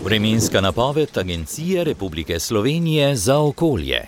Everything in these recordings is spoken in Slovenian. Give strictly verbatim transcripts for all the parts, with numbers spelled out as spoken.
Vremenska napoved Agencije Republike Slovenije za okolje.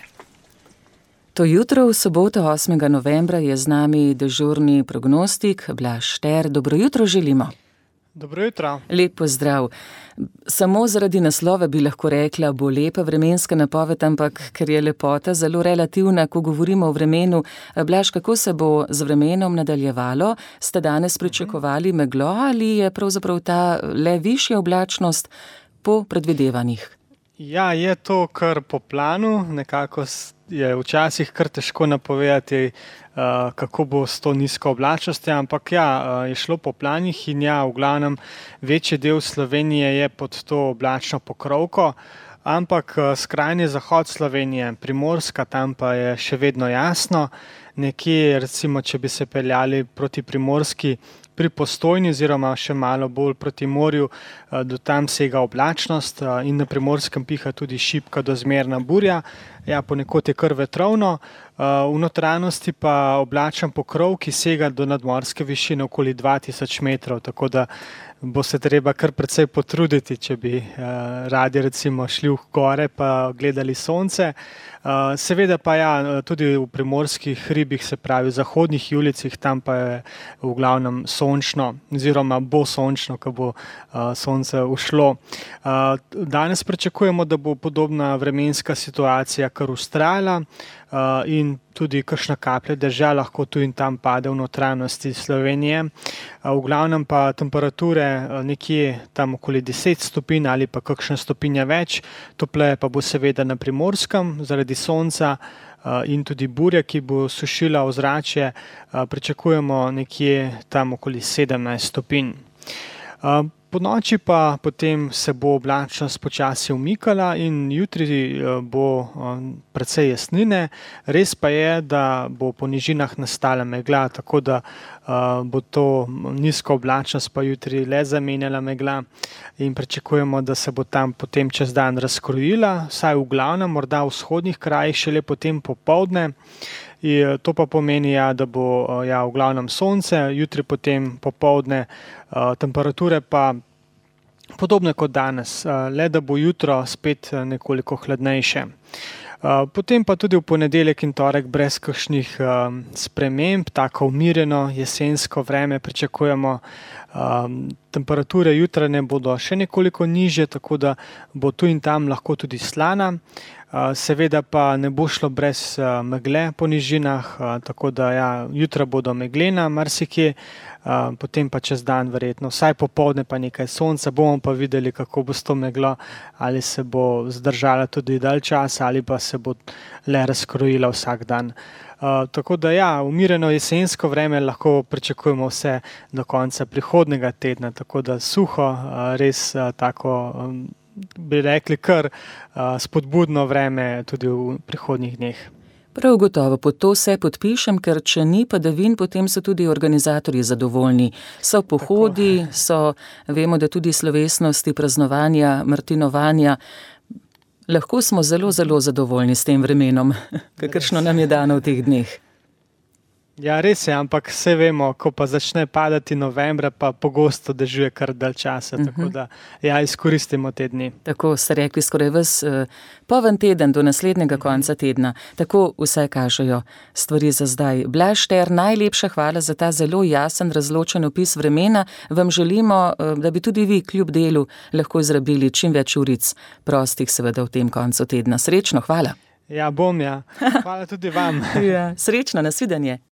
To jutro v soboto osmega novembra je z nami dežurni prognostik Blaž Šter. Dobro jutro želimo. Dobro jutro. Lep pozdrav. Samo zaradi naslova bi lahko rekla, bo lepa vremenska napoved, ampak ker je lepota zelo relativna, ko govorimo o vremenu. Blaž, kako se bo z vremenom nadaljevalo? Ste danes pričakovali meglo ali je pravzaprav ta le višja oblačnost po predvidevanjih? Ja, je to kar po planu, nekako je včasih kar težko napovedati, kako bo s to nizko oblačnostjo, ampak ja, je šlo po planih in ja, v glavnem večji del Slovenije je pod to oblačno pokrovko, ampak skrajni zahod Slovenije, Primorska, tam pa je še vedno jasno. Nekje, recimo, če bi se peljali proti Primorski, pri Postojni oziroma še malo bolj proti morju, do tam sega oblačnost in na Primorskem piha tudi šibka do zmerna burja. Ja, ponekod je kar vetrovno, v notranjosti pa oblačen pokrov, ki sega do nadmorske višine okoli dva tisoč metrov, tako da bo se treba kar precej potruditi, če bi radi recimo šli v gore pa gledali sonce. Seveda pa ja, tudi v primorskih hribih, se pravi v zahodnih julicih, tam pa je v glavnem sončno, oziroma bo sončno, ko bo sonce ušlo. Danes pričakujemo, da bo podobna vremenska situacija kar vztrajala in tudi kakšna kaplja dežja lahko tu in tam pade v notranjosti Slovenije. V glavnem pa temperature nekje tam okoli deset stopinj ali pa kakšna stopinja več, topleje pa bo seveda na Primorskem zaradi sonca in tudi burja, ki bo sušila ozračje, pričakujemo nekje tam okoli sedemnajst stopinj. Po noči pa potem se bo oblačnost počasi umikala in jutri bo precej jasnine. Res pa je, da bo po nižinah nastala megla, tako da bo to nizko oblačnost pa jutri le zamenjala megla in pričakujemo, da se bo tam potem čez dan razkrojila, vsaj v glavnem, morda v vzhodnih krajih šele potem popoldne. In to pa pomeni, ja, da bo ja, v glavnem sonce, jutri potem popoldne, temperature pa podobne kot danes, le da bo jutro spet nekoliko hladnejše. Potem pa tudi v ponedeljek in torek brez kakšnih sprememb, tako umirjeno jesensko vreme pričakujemo. Temperature jutranje bodo še nekoliko nižje, tako da bo tu in tam lahko tudi slana. Seveda pa ne bo šlo brez megle po nižinah, tako da ja, jutra bodo meglena marsikje, potem pa čez dan verjetno, vsaj popoldne pa nekaj sonca, bomo pa videli, kako bo s to meglo, ali se bo zdržala tudi dalj časa ali pa se bo le razkrojila vsak dan. Uh, tako da ja, umirjeno jesensko vreme lahko pričakujemo vse do konca prihodnjega tedna, tako da suho, uh, res uh, tako, um, bi rekli kar uh, spodbudno vreme tudi v prihodnjih dneh. Prav gotovo, pod to se podpišem, ker če ni padavin, potem so tudi organizatorji zadovoljni. So pohodi, so, vemo, da tudi slovesnosti, praznovanja, martinovanja. Lahko smo zelo, zelo zadovoljni s tem vremenom, kakršno nam je dano v teh dneh. Ja, res je, ampak vse vemo, ko pa začne padati novembra, pa pogosto dežuje kar dalj časa, uh-huh. Tako da ja, izkoristimo te dni. Tako ste rekli, skoraj ves uh, poven teden do naslednjega uh-huh. konca tedna. Tako vse kažejo stvari za zdaj. Blaž Šter, najlepša hvala za ta zelo jasen, razločen opis vremena. Vam želimo, uh, da bi tudi vi kljub delu lahko izrabili čim več uric prostih, seveda v tem koncu tedna. Srečno, hvala. Ja, bom, ja. Hvala tudi vam. Ja, srečno, nasvidenje.